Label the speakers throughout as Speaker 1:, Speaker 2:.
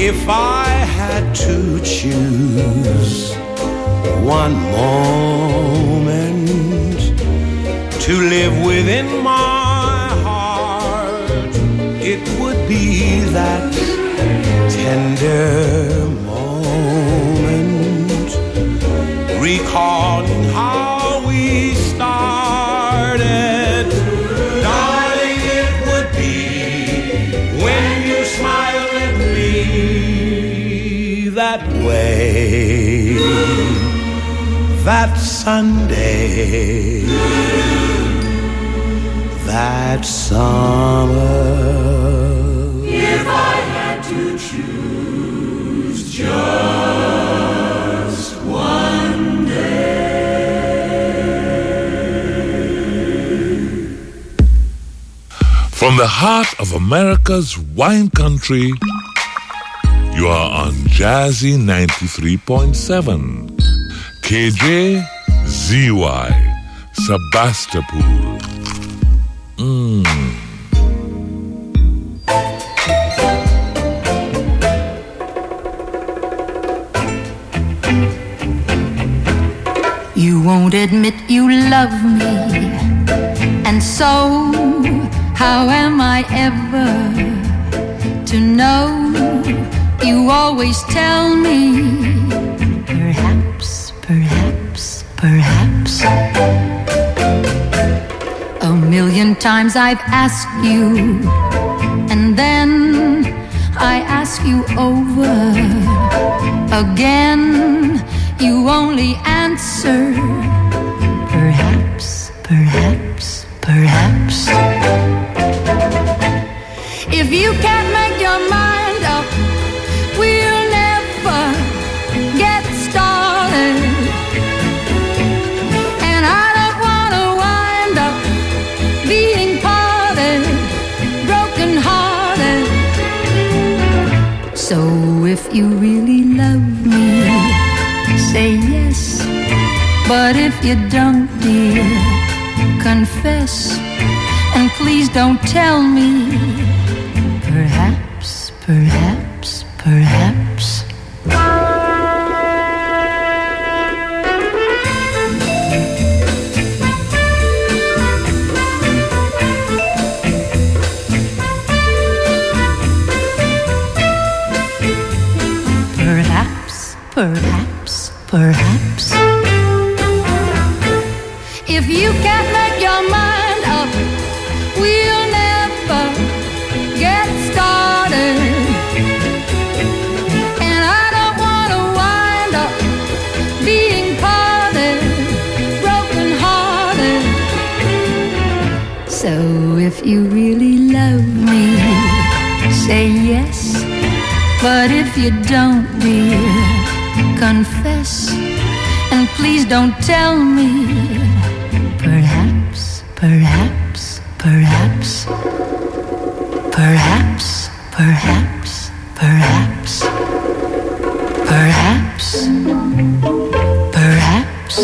Speaker 1: If I had to choose one moment to live within my heart, it would be that tender moment, recalling how we started. Darling, it would be when you smile at me that way, that Sunday, that summer.
Speaker 2: If I had to choose just one day.
Speaker 3: From the heart of America's wine country, you are on Jazzy 93.7. KJZY, Sebastopol.
Speaker 4: You won't admit you love me, and so how am I ever to know? You always tell me, perhaps, perhaps, perhaps. A million times I've asked you, and then I ask you over again. You only answer, perhaps, perhaps, perhaps. If you can't make your mind up, we'll never get started. And I don't want to wind up being parted, broken hearted. So if you really love me, say yes. But if you don't, dear, confess. And please don't tell me, perhaps, perhaps, perhaps. Perhaps, perhaps, perhaps. If you can't make your mind up, we'll never get started. And I don't want to wind up being parted, broken hearted. So if you really love me, say yes. But if you don't, dear, confess. And please don't tell me, perhaps, perhaps, perhaps, perhaps, perhaps, perhaps, perhaps, perhaps,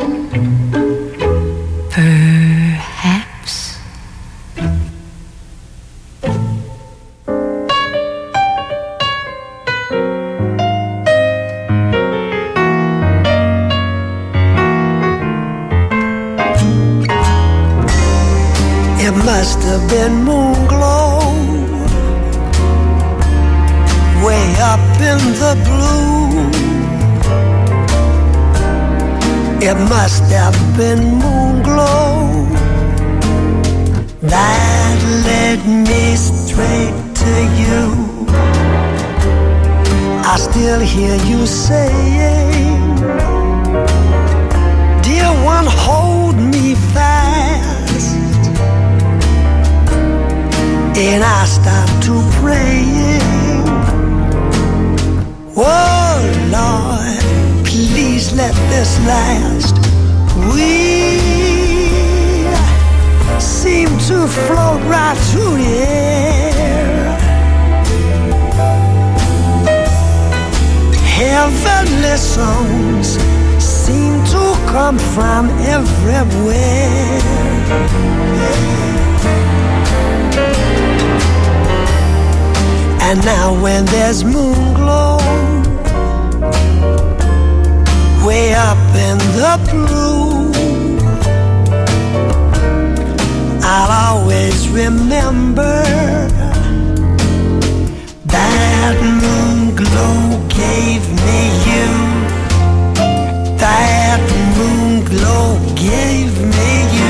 Speaker 4: perhaps.
Speaker 5: Must have been moon glow way up in the blue. It must have been moon glow that led me straight to you. I still hear you saying, dear one, hold me fast. And I start to praying, oh Lord, please let this last. We seem to float right through the air. Heavenly songs seem to come from everywhere. And And now when there's moon glow way up in the blue, I'll always remember that moon glow gave me you. That moon glow gave me you.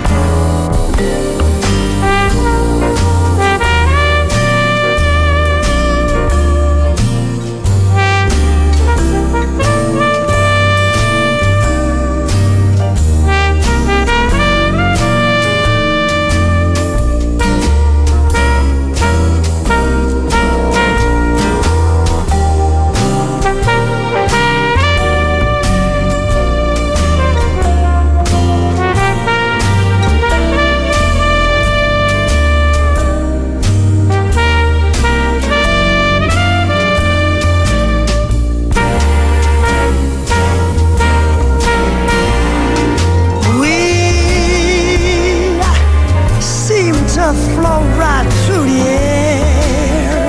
Speaker 5: Flow right through the air.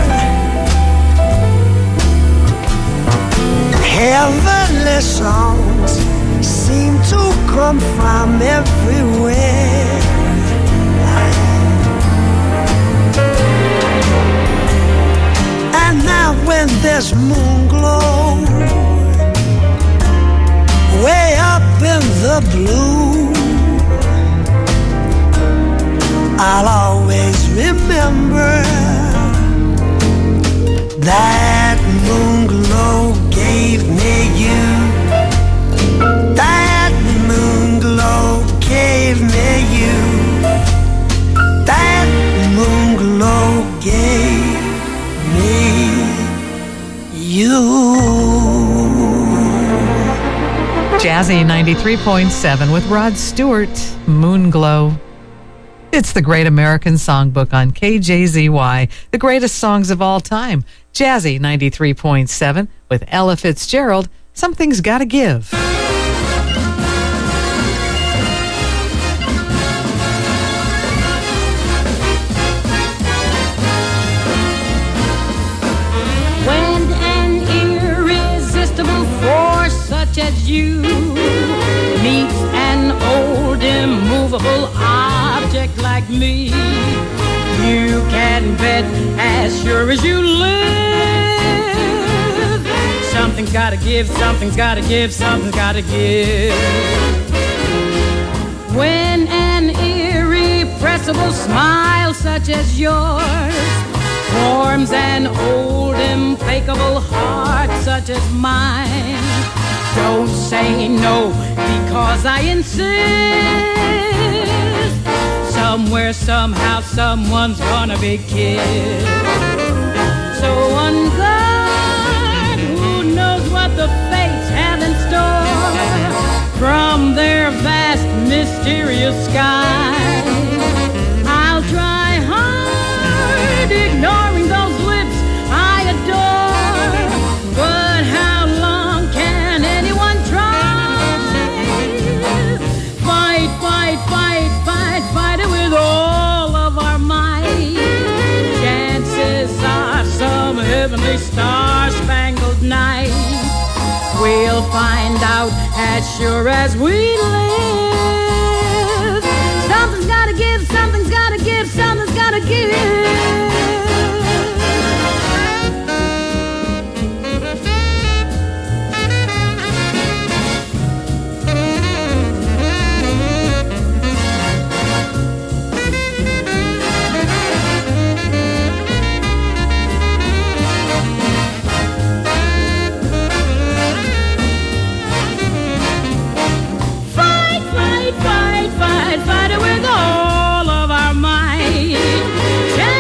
Speaker 5: Heavenly songs seem to come from everywhere. And now when there's moon glow way up in the blue, I'll always remember that moon glow gave me you. That moon glow gave me you. That moon glow gave me you.
Speaker 6: Jazzy 93.7 with Rod Stewart, Moon Glow. It's the Great American Songbook on KJZY, the greatest songs of all time. Jazzy 93.7 with Ella Fitzgerald, Something's Gotta Give.
Speaker 7: When an irresistible force such as you meets an old immovable object like me, you can bet as sure as you live, something's gotta give, something's gotta give, something's gotta give. When an irrepressible smile such as yours forms an old implacable heart such as mine, don't say no because I insist. Somewhere, somehow, someone's gonna be kissed. So on God, who knows what the fates have in store from their vast, mysterious sky, I'll try hard, ignoring those lips I adore. But how long can anyone try? Fight, fight, fight, fight, fight it with all of our might. Chances are some heavenly star-spangled night we'll find out as sure as we live. Something's gotta give, something's gotta give, something's gotta give. Fight it with all of our might.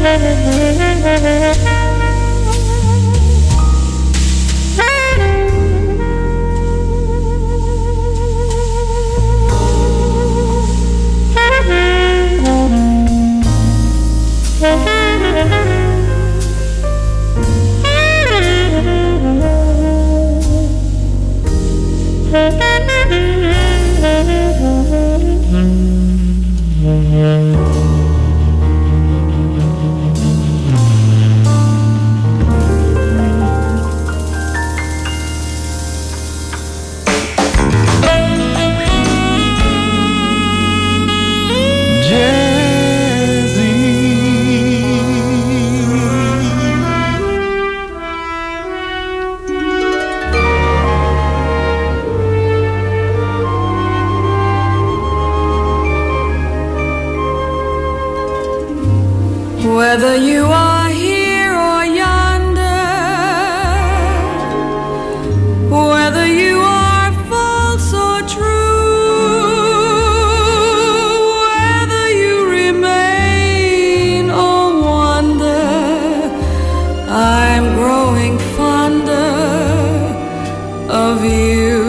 Speaker 2: Whether you are here or yonder, whether you are false or true, whether you remain or wander, I'm growing fonder of you.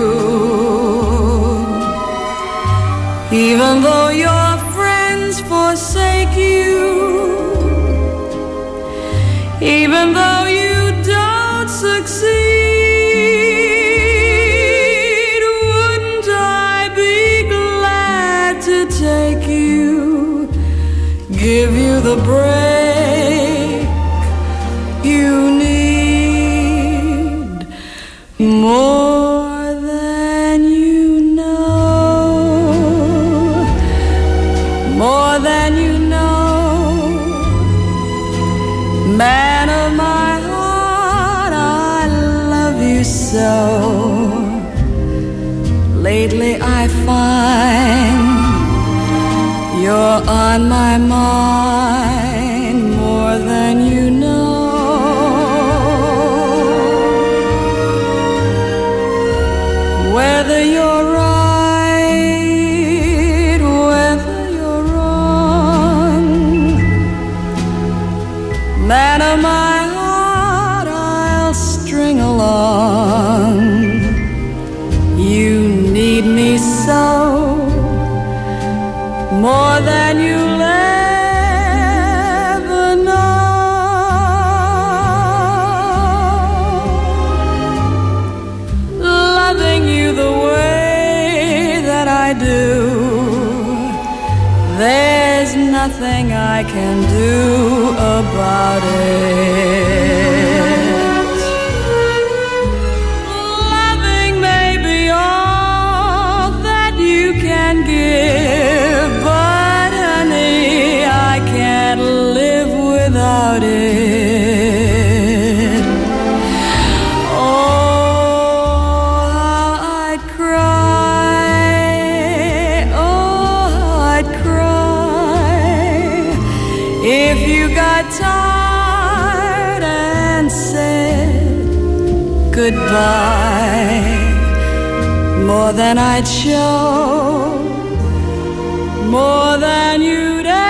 Speaker 2: Even though your friends forsake you, even though you don't succeed, wouldn't I be glad to take you, give you the break you need, more than you know, more than you know. Man of my heart, I love you so. Lately I find you're on my mind more than you know. Whether you're right, whether you're wrong, man of my heart, I'll string along. You need me so, more than you'll ever know. Loving you the way that I do, there's nothing I can do about it. Loving may be all that you can give, but honey, I can't live without it. Oh, how I'd cry, oh, how I'd cry if you got tired and said goodbye. More than I'd show, more than you'd ever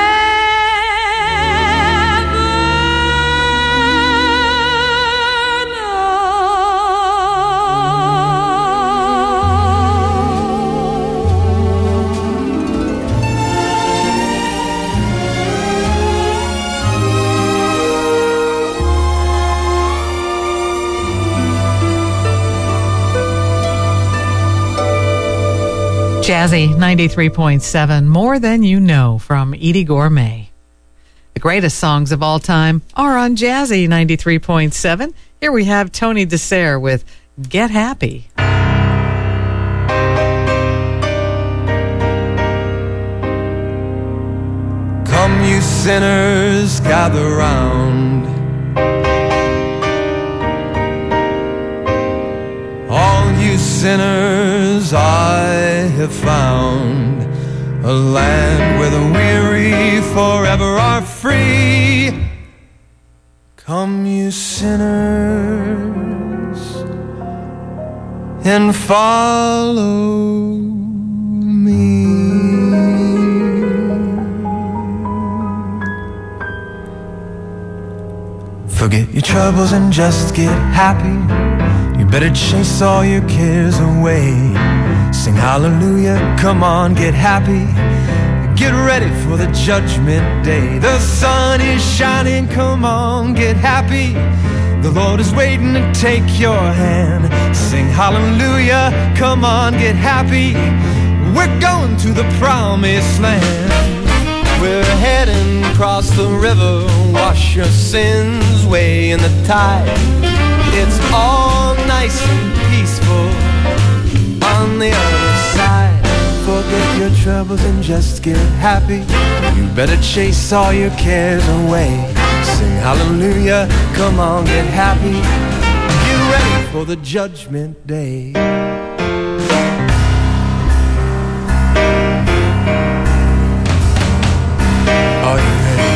Speaker 6: Jazzy 93.7, More Than You Know from Edie Gourmet. The greatest songs of all time are on Jazzy 93.7. Here we have Tony Dessert with Get Happy.
Speaker 1: Come, you sinners, gather round. All you sinners I have found, a land where the weary forever are free. Come, you sinners, and follow me.
Speaker 8: Forget your troubles and just get happy. You better chase all your cares away. Sing hallelujah, come on, get happy. Get ready for the judgment day. The sun is shining, come on, get happy. The Lord is waiting to take your hand. Sing hallelujah, come on, get happy. We're going to the promised land. We're heading across the river. Wash your sins way in the tide. It's all nice and peaceful on the other side. Forget your troubles and just get happy. You better chase all your cares away. Sing hallelujah, come on, get happy. Get ready for the judgment day. Are you ready?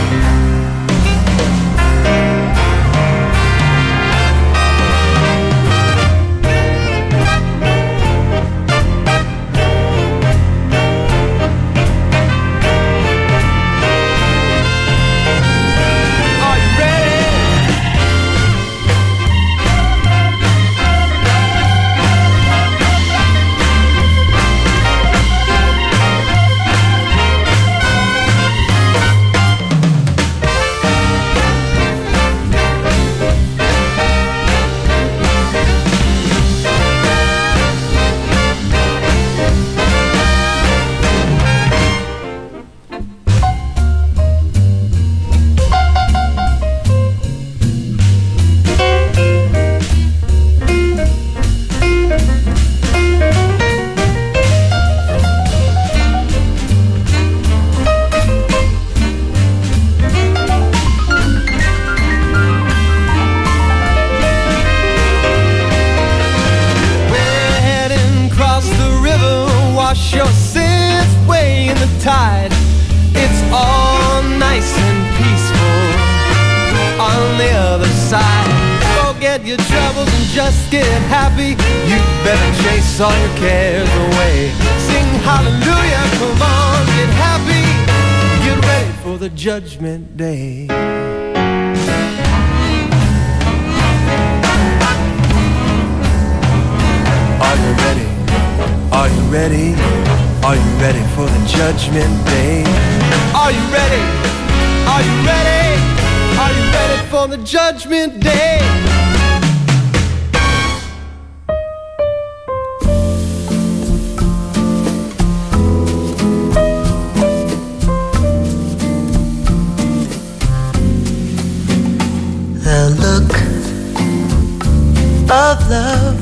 Speaker 8: All your cares away. Sing hallelujah, come on, get happy. Get ready for the judgment day. Are you ready? Are you ready? Are you ready for the judgment day? Are you ready? Are you ready? Are you ready for the judgment day?
Speaker 9: Of love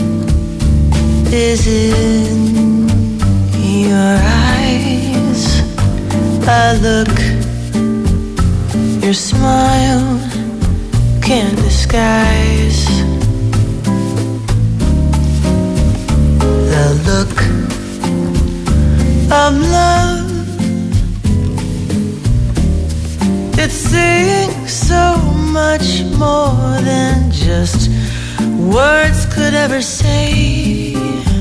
Speaker 9: is in your eyes. I look, your smile can't disguise the look of love. It's saying so much more than just words could ever say.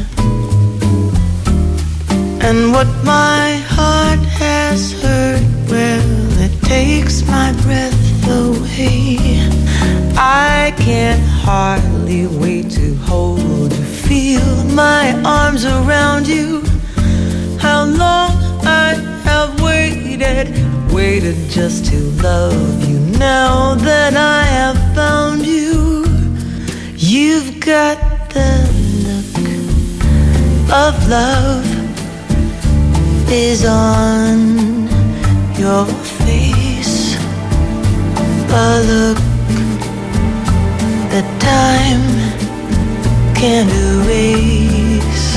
Speaker 9: And what my heart has heard, well, it takes my breath away. I can hardly wait to hold you, feel my arms around you. How long I have waited just to love you. Now that I have found you, you've got the look of love is on your face. A look that time can't erase.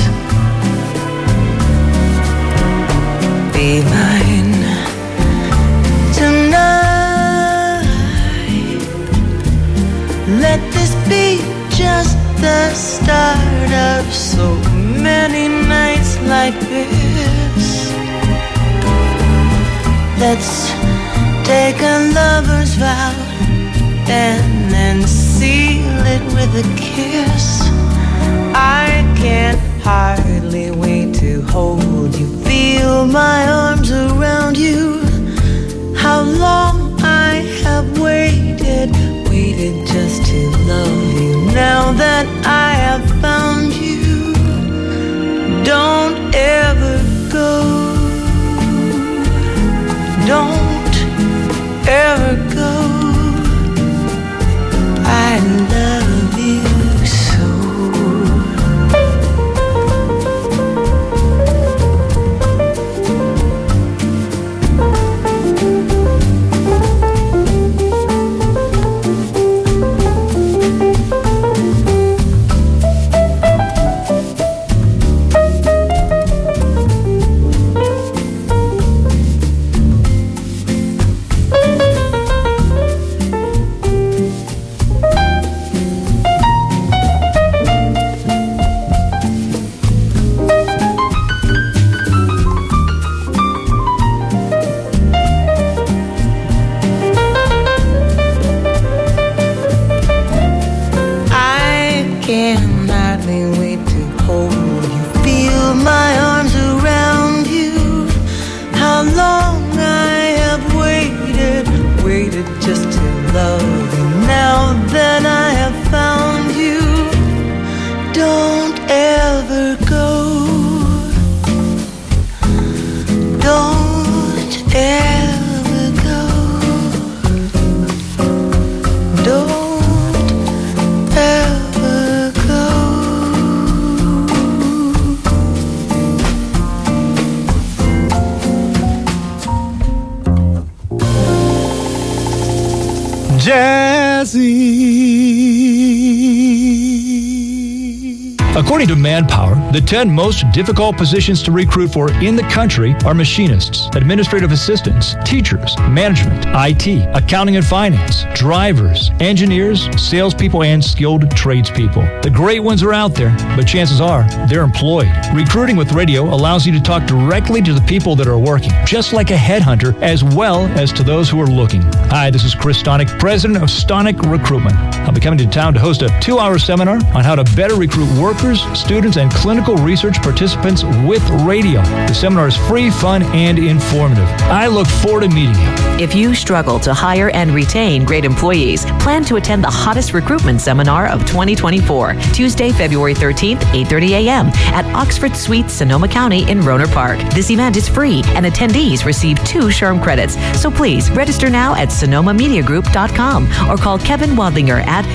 Speaker 9: Be mine tonight. Let this be just the start of so many nights like this. Let's take a lover's vow and then seal it with a kiss. I can't hardly wait to hold you, feel my arms around you. How long I have waited that I have found you. Don't ever go. Don't ever go. I love you so.
Speaker 10: According to Manpower, the 10 most difficult positions to recruit for in the country are machinists, administrative assistants, teachers, management, IT, accounting and finance, drivers, engineers, salespeople, and skilled tradespeople. The great ones are out there, but chances are they're employed. Recruiting with radio allows you to talk directly to the people that are working, just like a headhunter, as well as to those who are looking. Hi, this is Chris Stonick, president of Stonick Recruitment. I'll be coming to town to host a 2-hour seminar on how to better recruit workers, students, and clinical research participants with radio. The seminar is free, fun, and informative. I look forward to meeting you.
Speaker 11: If you struggle to hire and retain great employees, plan to attend the hottest recruitment seminar of 2024, Tuesday, February 13th, 8:30 a.m. at Oxford Suites, Sonoma County in Rohnert Park. This event is free, and attendees receive 2 SHRM credits. So please register now at sonomamediagroup.com or call Kevin Wadlinger at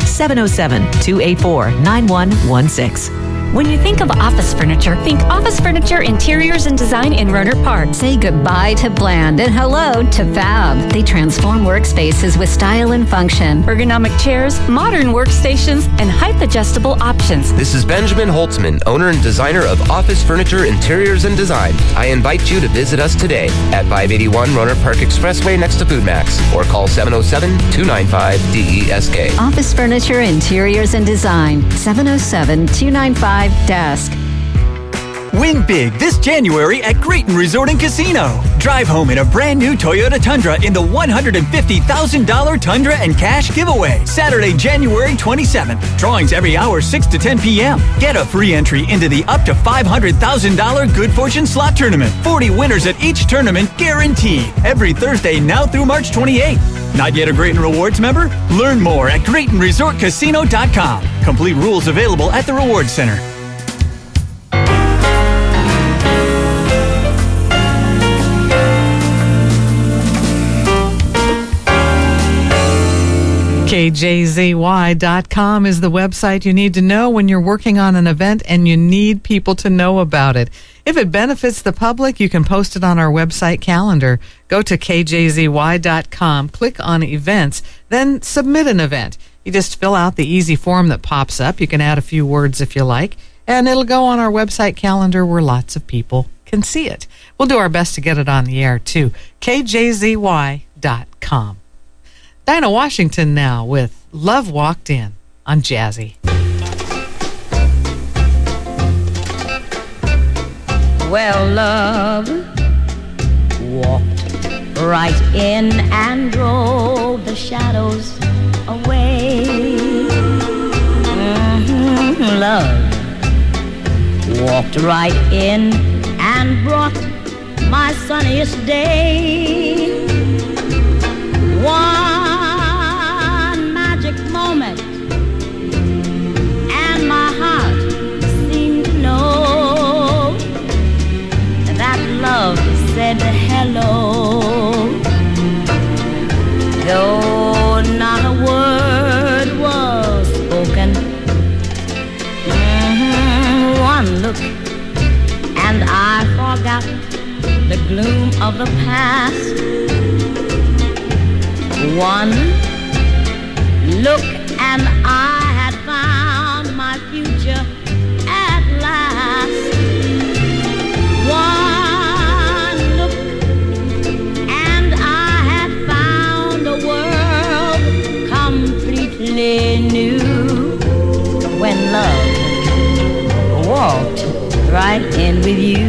Speaker 11: 707-284-9116.
Speaker 12: When you think of office furniture, think Office Furniture Interiors and Design in Rohnert Park.
Speaker 13: Say goodbye to bland and hello to fab. They transform workspaces with style and function.
Speaker 12: Ergonomic chairs, modern workstations, and height-adjustable options.
Speaker 14: This is Benjamin Holtzman, owner and designer of Office Furniture Interiors and Design. I invite you to visit us today at 581 Rohnert Park Expressway next to Food Max, or call 707-295-DESK.
Speaker 13: Office Furniture Interiors and Design, 707-295-DESK.
Speaker 15: Win big this January at Grayton Resort and Casino. Drive home in a brand new Toyota Tundra in the $150,000 Tundra and Cash giveaway. Saturday, January 27th. Drawings every hour 6 to 10 p.m. Get a free entry into the up to $500,000 Good Fortune Slot Tournament. 40 winners at each tournament guaranteed. Every Thursday now through March 28th. Not yet a Grayton Rewards member? Learn more at GraytonResortCasino.com. Complete rules available at the Rewards Center.
Speaker 6: KJZY.com is the website you need to know when you're working on an event and you need people to know about it. If it benefits the public, you can post it on our website calendar. Go to KJZY.com, click on events, then submit an event. You just fill out the easy form that pops up. You can add a few words if you like, and it'll go on our website calendar where lots of people can see it. We'll do our best to get it on the air, too. KJZY.com. Dinah Washington now with Love Walked In on Jazzy.
Speaker 16: Well, love walked right in and drove the shadows away. Love walked right in and brought my sunniest day. One magic moment and of the past. One look and I had found my future at last. One look and I had found a world completely new. When love walked right in with you.